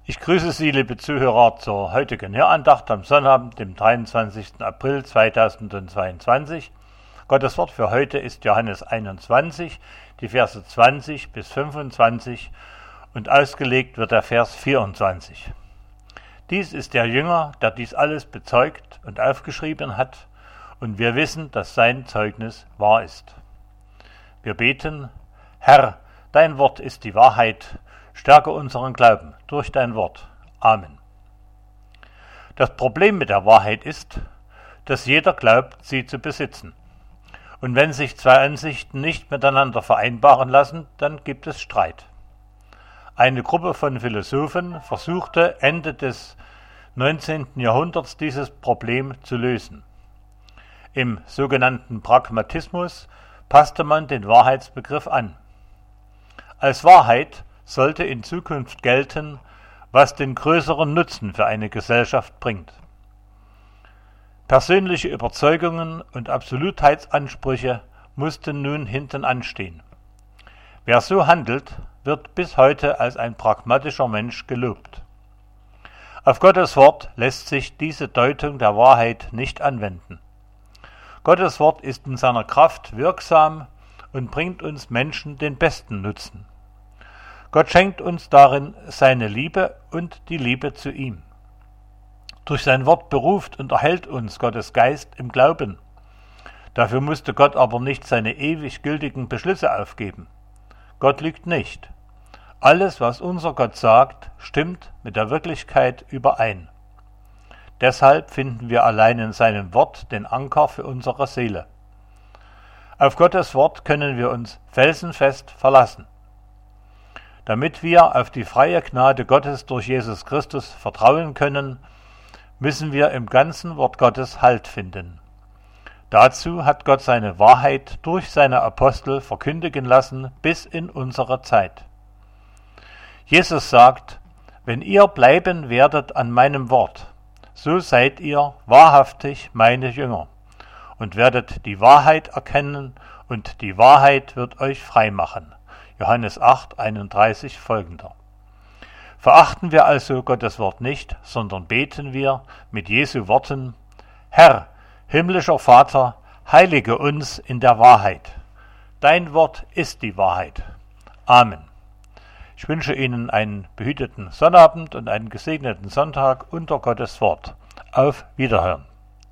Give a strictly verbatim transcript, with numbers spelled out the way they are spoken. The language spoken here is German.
Ich grüße Sie, liebe Zuhörer, zur heutigen Hörandacht am Sonnabend, dem dreiundzwanzigsten April zweitausendzweiundzwanzig. Gottes Wort für heute ist Johannes einundzwanzig, die Verse zwanzig bis fünfundzwanzig, und ausgelegt wird der Vers vierundzwanzig. Dies ist der Jünger, der dies alles bezeugt und aufgeschrieben hat, und wir wissen, dass sein Zeugnis wahr ist. Wir beten: Herr, dein Wort ist die Wahrheit. Stärke unseren Glauben durch dein Wort. Amen. Das Problem mit der Wahrheit ist, dass jeder glaubt, sie zu besitzen. Und wenn sich zwei Ansichten nicht miteinander vereinbaren lassen, dann gibt es Streit. Eine Gruppe von Philosophen versuchte Ende des neunzehnten Jahrhunderts dieses Problem zu lösen. Im sogenannten Pragmatismus passte man den Wahrheitsbegriff an. Als Wahrheit sollte in Zukunft gelten, was den größeren Nutzen für eine Gesellschaft bringt. Persönliche Überzeugungen und Absolutheitsansprüche mussten nun hinten anstehen. Wer so handelt, wird bis heute als ein pragmatischer Mensch gelobt. Auf Gottes Wort lässt sich diese Deutung der Wahrheit nicht anwenden. Gottes Wort ist in seiner Kraft wirksam und bringt uns Menschen den besten Nutzen. Gott schenkt uns darin seine Liebe und die Liebe zu ihm. Durch sein Wort beruft und erhält uns Gottes Geist im Glauben. Dafür musste Gott aber nicht seine ewig gültigen Beschlüsse aufgeben. Gott lügt nicht. Alles, was unser Gott sagt, stimmt mit der Wirklichkeit überein. Deshalb finden wir allein in seinem Wort den Anker für unsere Seele. Auf Gottes Wort können wir uns felsenfest verlassen. Damit wir auf die freie Gnade Gottes durch Jesus Christus vertrauen können, müssen wir im ganzen Wort Gottes Halt finden. Dazu hat Gott seine Wahrheit durch seine Apostel verkündigen lassen bis in unsere Zeit. Jesus sagt: Wenn ihr bleiben werdet an meinem Wort, so seid ihr wahrhaftig meine Jünger und werdet die Wahrheit erkennen, und die Wahrheit wird euch frei machen. Johannes acht, einunddreißig folgender. Verachten wir also Gottes Wort nicht, sondern beten wir mit Jesu Worten: Herr, himmlischer Vater, heilige uns in der Wahrheit. Dein Wort ist die Wahrheit. Amen. Ich wünsche Ihnen einen behüteten Sonnabend und einen gesegneten Sonntag unter Gottes Wort. Auf Wiederhören.